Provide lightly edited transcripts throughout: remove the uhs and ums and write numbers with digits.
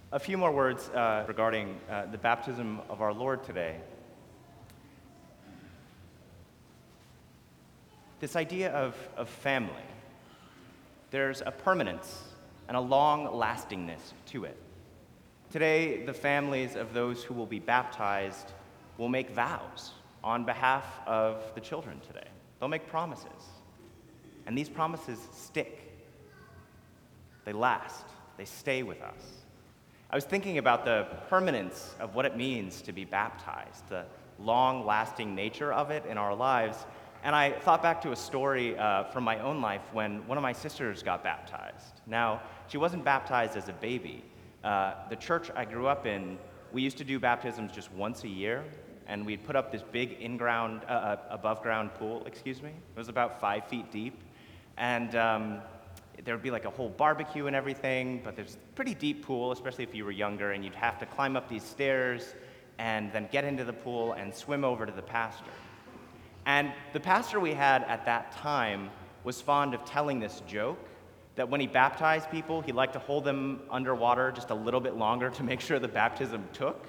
A few more words regarding the baptism of our Lord today. This idea of family, there's a permanence and a long-lastingness to it. Today, the families of those who will be baptized will make vows on behalf of the children today. They'll make promises, and these promises stick. They last. They stay with us. I was thinking about the permanence of what it means to be baptized, the long-lasting nature of it in our lives, and I thought back to a story from my own life when one of my sisters got baptized. Now, she wasn't baptized as a baby. The church I grew up in, we used to do baptisms just once a year, and we'd put up this big above-ground pool, It was about 5 feet deep, and there would be like a whole barbecue and everything, but there's a pretty deep pool, especially if you were younger, and you'd have to climb up these stairs and then get into the pool and swim over to the pastor. And the pastor we had at that time was fond of telling this joke that when he baptized people, he liked to hold them underwater just a little bit longer to make sure the baptism took.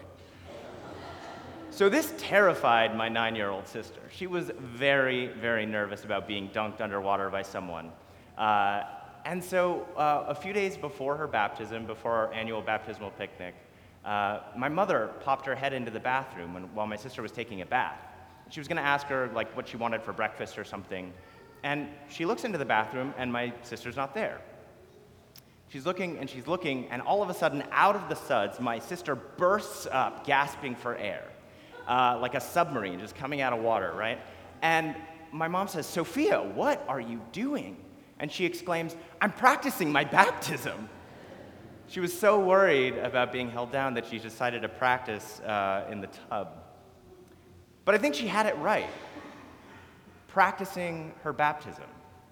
So this terrified my 9-year-old sister. She was very, very nervous about being dunked underwater by someone. And so a few days before her baptism, before our annual baptismal picnic, my mother popped her head into the bathroom while my sister was taking a bath. She was going to ask her what she wanted for breakfast or something. And she looks into the bathroom, and my sister's not there. She's looking, and all of a sudden, out of the suds, my sister bursts up, gasping for air, like a submarine just coming out of water, right? And my mom says, "Sophia, what are you doing?" And she exclaims, "I'm practicing my baptism." She was so worried about being held down that she decided to practice in the tub. But I think she had it right, practicing her baptism.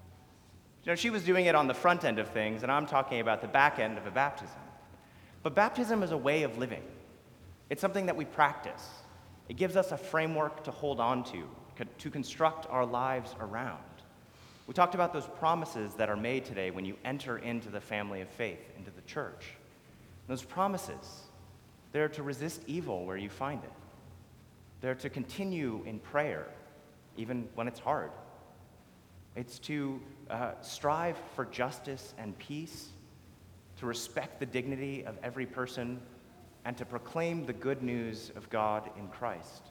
She was doing it on the front end of things, and I'm talking about the back end of a baptism. But baptism is a way of living. It's something that we practice. It gives us a framework to hold on to construct our lives around. We talked about those promises that are made today when you enter into the family of faith, into the church. Those promises, they're to resist evil where you find it. They're to continue in prayer, even when it's hard. It's to strive for justice and peace, to respect the dignity of every person, and to proclaim the good news of God in Christ.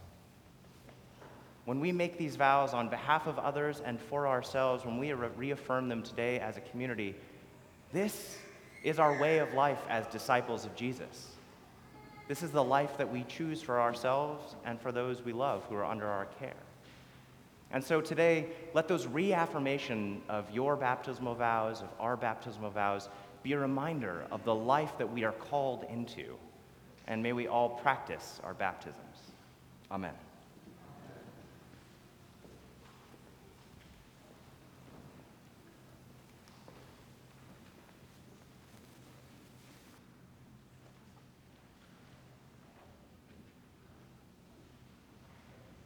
When we make these vows on behalf of others and for ourselves, when we reaffirm them today as a community, this is our way of life as disciples of Jesus. This is the life that we choose for ourselves and for those we love who are under our care. And so today, let those reaffirmation of your baptismal vows, of our baptismal vows, be a reminder of the life that we are called into. And may we all practice our baptisms. Amen.